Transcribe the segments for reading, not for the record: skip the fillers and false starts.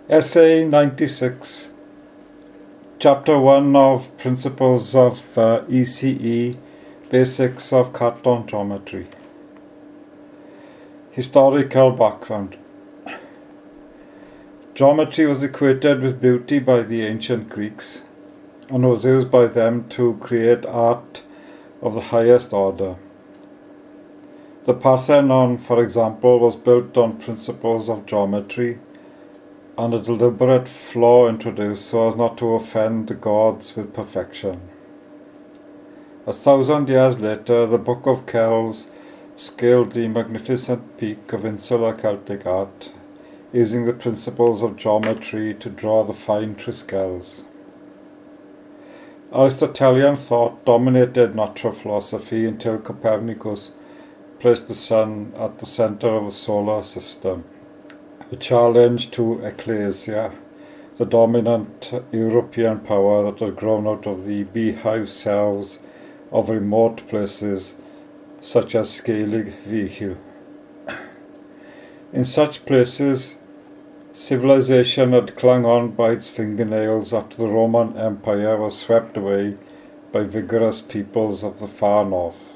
Essay 96, Chapter 1 of Principles of ECE, Basics of Carton Geometry. Historical background. Geometry was equated with beauty by the ancient Greeks and was used by them to create art of the highest order. The Parthenon, for example, was built on principles of geometry and a deliberate flaw introduced so as not to offend the gods with perfection. 1,000 years later, the Book of Kells scaled the magnificent peak of insular Celtic art, using the principles of geometry to draw the fine triskells. Aristotelian thought dominated natural philosophy until Copernicus placed the sun at the center of the solar system. A challenge to ecclesia, the dominant European power that had grown out of the beehive cells of remote places such as Scalig Vihil. In such places, civilization had clung on by its fingernails after the Roman Empire was swept away by vigorous peoples of the far north.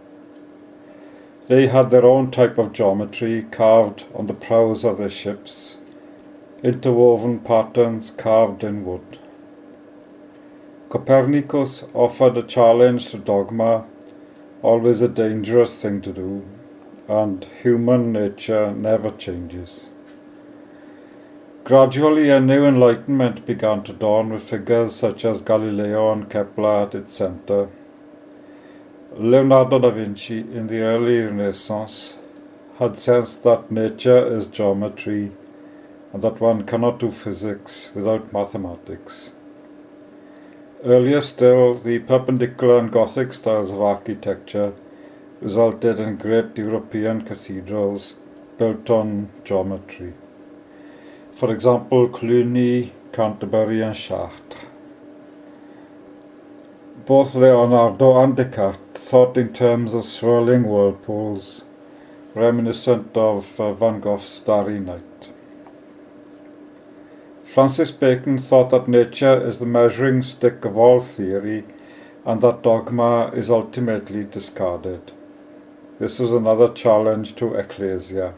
They had their own type of geometry carved on the prows of their ships, interwoven patterns carved in wood. Copernicus offered a challenge to dogma, always a dangerous thing to do, and human nature never changes. Gradually, a new enlightenment began to dawn with figures such as Galileo and Kepler at its center. Leonardo da Vinci, in the early Renaissance, had sensed that nature is geometry and that one cannot do physics without mathematics. Earlier still, the Perpendicular and Gothic styles of architecture resulted in great European cathedrals built on geometry. For example, Cluny, Canterbury and Chartres. Both Leonardo and Descartes thought in terms of swirling whirlpools, reminiscent of Van Gogh's Starry Night. Francis Bacon thought that nature is the measuring stick of all theory and that dogma is ultimately discarded. This was another challenge to ecclesia.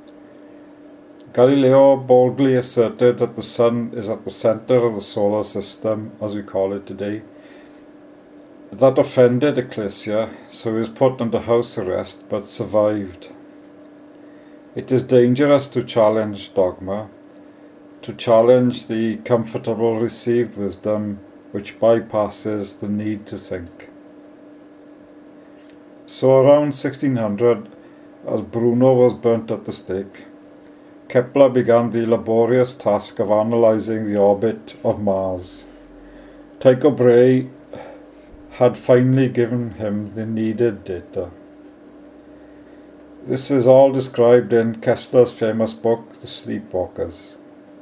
Galileo boldly asserted that the sun is at the center of the solar system, as we call it today. That offended ecclesia, so he was put under house arrest but survived. It is dangerous to challenge dogma, to challenge the comfortable received wisdom which bypasses the need to think. So around 1600, as Bruno was burnt at the stake, Kepler began the laborious task of analysing the orbit of Mars. Tycho Brahe had finally given him the needed data. This is all described in Kessler's famous book, The Sleepwalkers.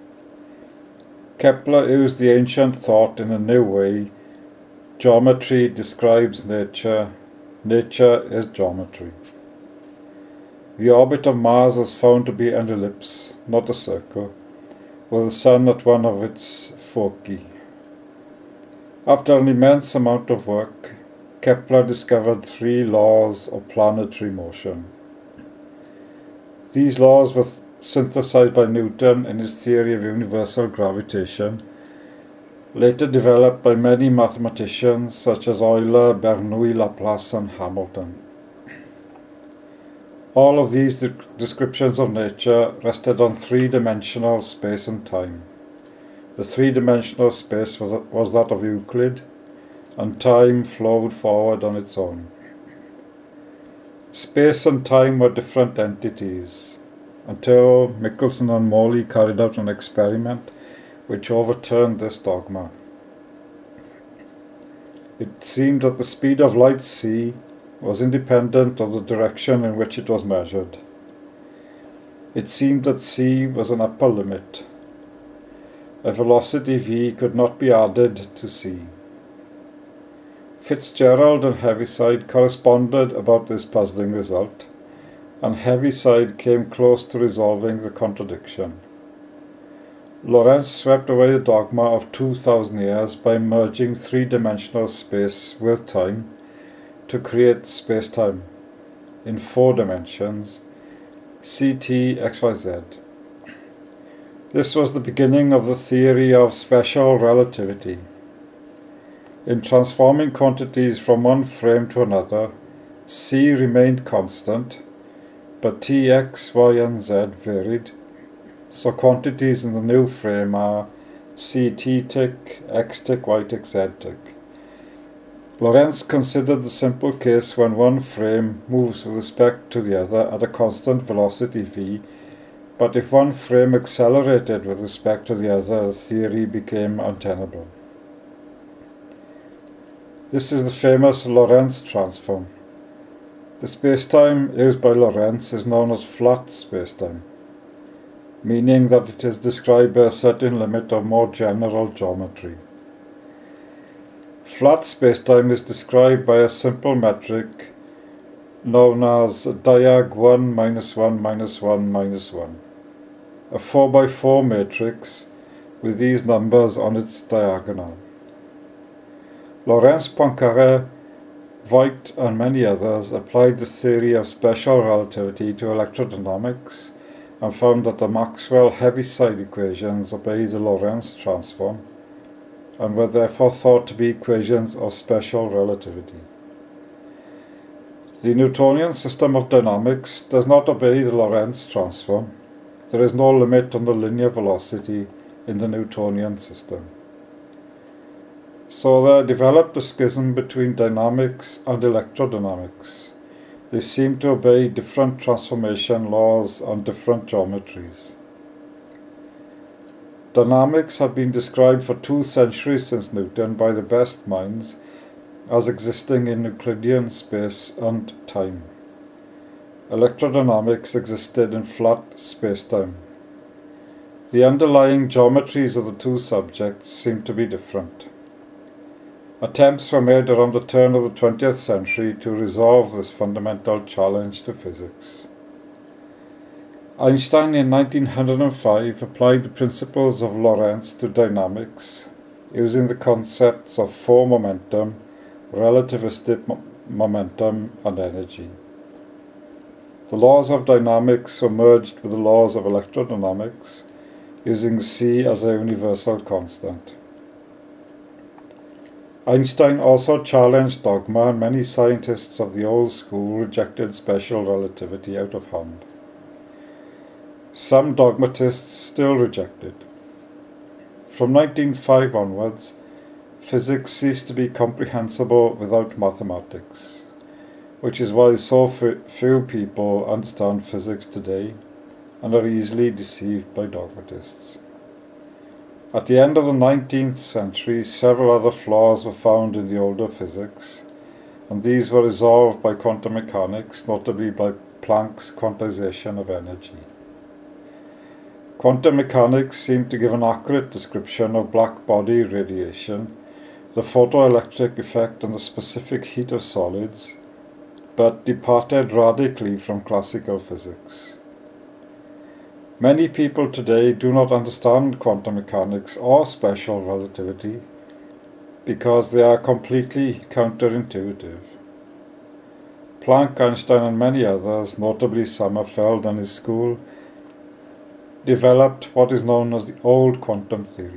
Kepler used the ancient thought in a new way. Geometry describes nature. Nature is geometry. The orbit of Mars was found to be an ellipse, not a circle, with the sun at one of its foci. After an immense amount of work, Kepler discovered 3 laws of planetary motion. These laws were synthesized by Newton in his theory of universal gravitation, later developed by many mathematicians such as Euler, Bernoulli, Laplace and Hamilton. All of these descriptions of nature rested on 3-dimensional space and time. The 3-dimensional space was that of Euclid, and time flowed forward on its own. Space and time were different entities, until Michelson and Morley carried out an experiment which overturned this dogma. It seemed that the speed of light c was independent of the direction in which it was measured. It seemed that c was an upper limit. A velocity v could not be added to c. Fitzgerald and Heaviside corresponded about this puzzling result, and Heaviside came close to resolving the contradiction. Lorentz swept away the dogma of 2,000 years by merging three-dimensional space with time to create space-time in 4 dimensions, CT, XYZ. This was the beginning of the theory of special relativity. In transforming quantities from one frame to another, C remained constant, but T, X, Y, and Z varied, so quantities in the new frame are C T tick, X tick, Y tick, Z tick. Lorentz considered the simple case when one frame moves with respect to the other at a constant velocity v, but if one frame accelerated with respect to the other, the theory became untenable. This is the famous Lorentz transform. The spacetime used by Lorentz is known as flat spacetime, meaning that it is described by a certain limit of more general geometry. Flat spacetime is described by a simple metric known as diag 1 minus 1 minus 1 minus 1, a 4x4 matrix with these numbers on its diagonal. Lorentz, Poincaré, Voigt and many others applied the theory of special relativity to electrodynamics and found that the Maxwell Heaviside equations obey the Lorentz transform and were therefore thought to be equations of special relativity. The Newtonian system of dynamics does not obey the Lorentz transform. There is no limit on the linear velocity in the Newtonian system. So there developed a schism between dynamics and electrodynamics. They seem to obey different transformation laws on different geometries. Dynamics had been described for 2 centuries since Newton by the best minds as existing in Euclidean space and time. Electrodynamics existed in flat spacetime. The underlying geometries of the 2 subjects seem to be different. Attempts were made around the turn of the 20th century to resolve this fundamental challenge to physics. Einstein in 1905 applied the principles of Lorentz to dynamics using the concepts of 4 momentum, relativistic momentum and energy. The laws of dynamics were merged with the laws of electrodynamics using C as a universal constant. Einstein also challenged dogma, and many scientists of the old school rejected special relativity out of hand. Some dogmatists still reject it. From 1905 onwards, physics ceased to be comprehensible without mathematics, which is why so few people understand physics today and are easily deceived by dogmatists. At the end of the 19th century, several other flaws were found in the older physics, and these were resolved by quantum mechanics, notably by Planck's quantization of energy. Quantum mechanics seemed to give an accurate description of black body radiation, the photoelectric effect and the specific heat of solids, but departed radically from classical physics. Many people today do not understand quantum mechanics or special relativity because they are completely counterintuitive. Planck, Einstein and many others, notably Sommerfeld and his school, developed what is known as the old quantum theory.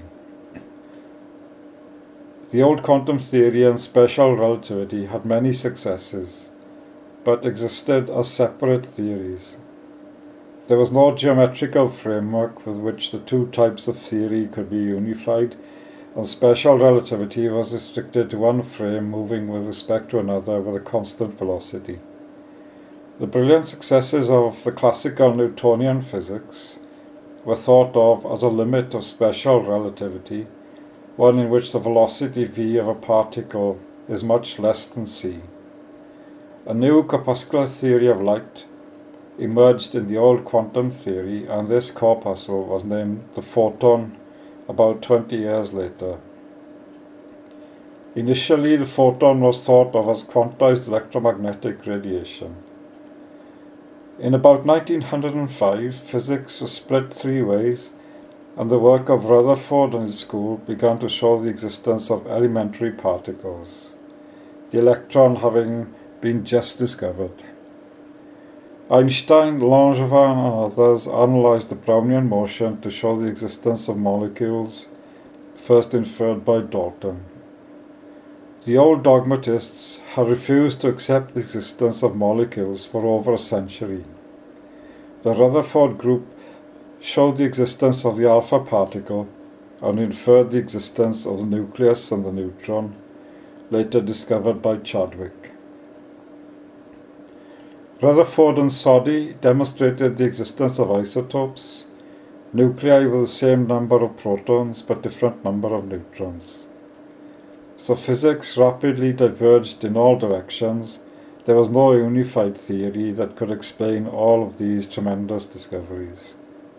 The old quantum theory and special relativity had many successes, but existed as separate theories. There was no geometrical framework with which the 2 types of theory could be unified, and special relativity was restricted to one frame moving with respect to another with a constant velocity. The brilliant successes of the classical Newtonian physics were thought of as a limit of special relativity, one in which the velocity v of a particle is much less than c. A new corpuscular theory of light emerged in the old quantum theory, and this corpuscle was named the photon about 20 years later. Initially, the photon was thought of as quantized electromagnetic radiation. In about 1905, physics was split 3 ways, and the work of Rutherford and his school began to show the existence of elementary particles, the electron having been just discovered. Einstein, Langevin and others analysed the Brownian motion to show the existence of molecules, first inferred by Dalton. The old dogmatists had refused to accept the existence of molecules for over a century. The Rutherford group showed the existence of the alpha particle and inferred the existence of the nucleus and the neutron, later discovered by Chadwick. Rutherford and Soddy demonstrated the existence of isotopes, nuclei with the same number of protons but different number of neutrons. So physics rapidly diverged in all directions. There was no unified theory that could explain all of these tremendous discoveries.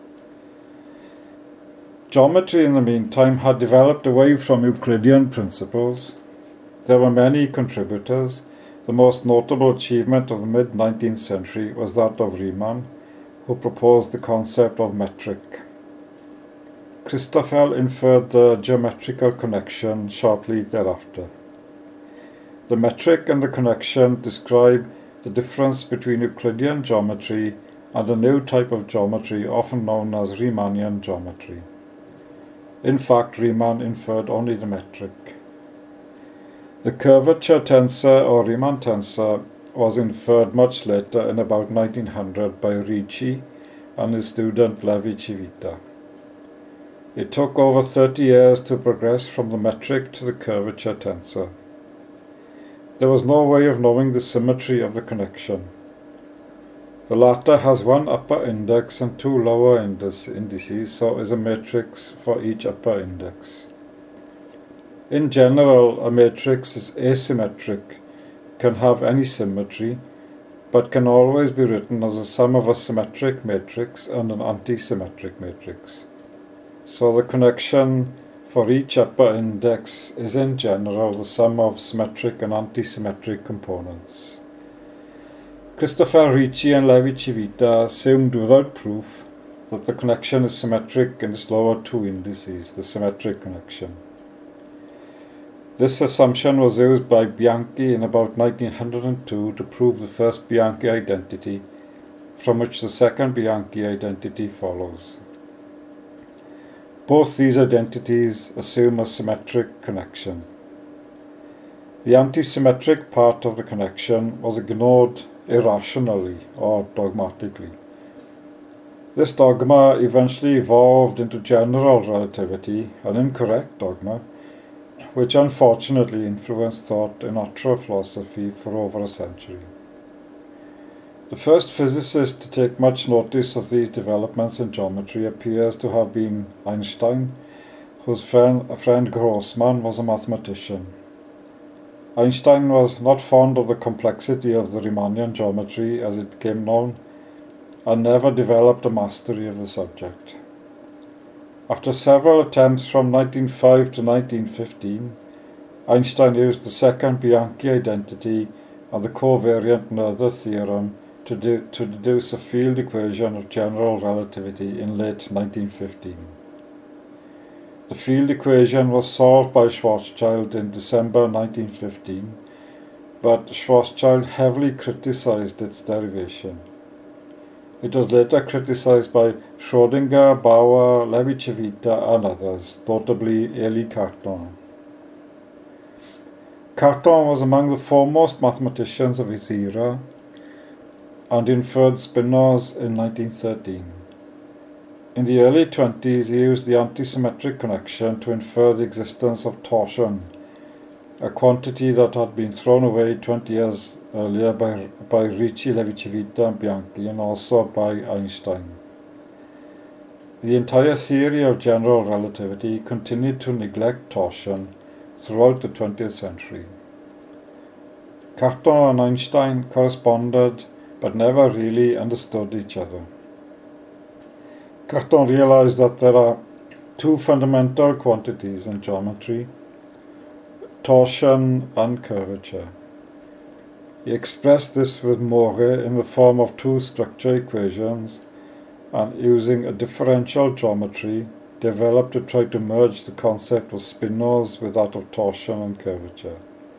Geometry, in the meantime, had developed away from Euclidean principles. There were many contributors. The most notable achievement of the mid-19th century was that of Riemann, who proposed the concept of metric. Christoffel inferred the geometrical connection shortly thereafter. The metric and the connection describe the difference between Euclidean geometry and a new type of geometry often known as Riemannian geometry. In fact, Riemann inferred only the metric. The curvature tensor or Riemann tensor was inferred much later, in about 1900, by Ricci and his student Levi Civita. It took over 30 years to progress from the metric to the curvature tensor. There was no way of knowing the symmetry of the connection. The latter has one upper index and two lower indices, so is a matrix for each upper index. In general, a matrix is asymmetric, can have any symmetry, but can always be written as a sum of a symmetric matrix and an antisymmetric matrix. So the connection for each upper index is in general the sum of symmetric and antisymmetric components. Christopher Ricci and Levi Civita assumed without proof that the connection is symmetric in its lower two indices, the symmetric connection. This assumption was used by Bianchi in about 1902 to prove the first Bianchi identity, from which the second Bianchi identity follows. Both these identities assume a symmetric connection. The antisymmetric part of the connection was ignored irrationally or dogmatically. This dogma eventually evolved into general relativity, an incorrect dogma, which unfortunately influenced thought in natural philosophy for over a century. The first physicist to take much notice of these developments in geometry appears to have been Einstein, whose friend Grossmann was a mathematician. Einstein was not fond of the complexity of the Riemannian geometry as it became known, and never developed a mastery of the subject. After several attempts from 1905 to 1915, Einstein used the second Bianchi identity and the covariant Noether theorem to deduce a field equation of general relativity in late 1915. The field equation was solved by Schwarzschild in December 1915, but Schwarzschild heavily criticized its derivation. It was later criticized by Schrödinger, Bauer, Levi Civita and others, notably Élie Cartan. Cartan was among the foremost mathematicians of his era and inferred spinors in 1913. In the early 20s, he used the antisymmetric connection to infer the existence of torsion, a quantity that had been thrown away 20 years earlier by Ricci, Levi Civita and Bianchi, and also by Einstein. The entire theory of general relativity continued to neglect torsion throughout the 20th century. Cartan and Einstein corresponded but never really understood each other. Cartan realized that there are two fundamental quantities in geometry, torsion and curvature. He expressed this with Moret in the form of two structure equations and using a differential geometry developed to try to merge the concept of spin laws with that of torsion and curvature.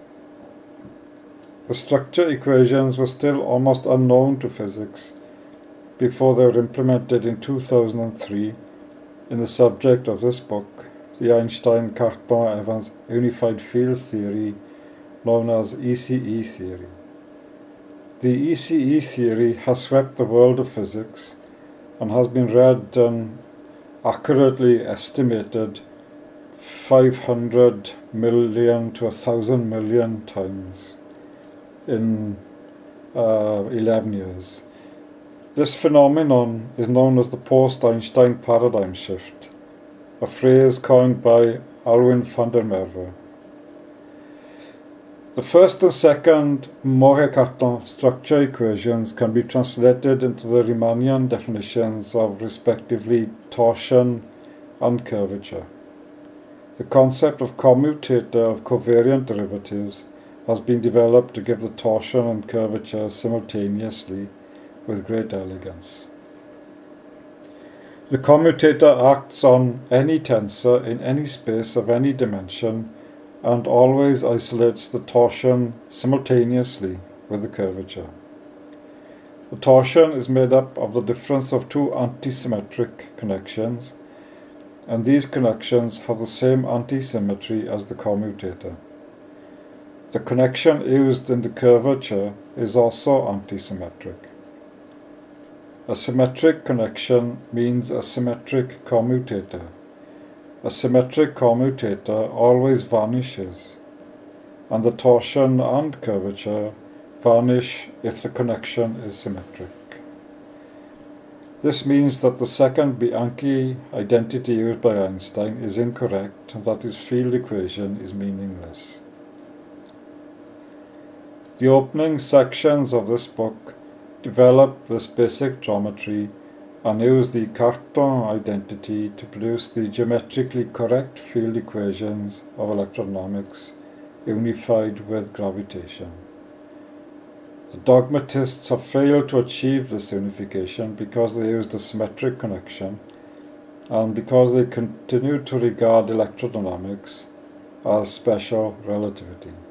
The structure equations were still almost unknown to physics before they were implemented in 2003 in the subject of this book, the Einstein-Cartan-Evans unified field theory, known as ECE theory. The ECE theory has swept the world of physics and has been read and accurately estimated 500 million to 1,000 million times in 11 years. This phenomenon is known as the post-Einstein paradigm shift, a phrase coined by Alwin van der Merwe. The first and second Moret-Cartan structure equations can be translated into the Riemannian definitions of respectively torsion and curvature. The concept of commutator of covariant derivatives has been developed to give the torsion and curvature simultaneously with great elegance. The commutator acts on any tensor in any space of any dimension and always isolates the torsion simultaneously with the curvature. The torsion is made up of the difference of two antisymmetric connections, and these connections have the same antisymmetry as the commutator. The connection used in the curvature is also antisymmetric. A symmetric connection means a symmetric commutator. A symmetric commutator always vanishes, and the torsion and curvature vanish if the connection is symmetric. This means that the second Bianchi identity used by Einstein is incorrect and that his field equation is meaningless. The opening sections of this book develop this basic geometry and use the Cartan identity to produce the geometrically correct field equations of electrodynamics unified with gravitation. The dogmatists have failed to achieve this unification because they used a symmetric connection and because they continue to regard electrodynamics as special relativity.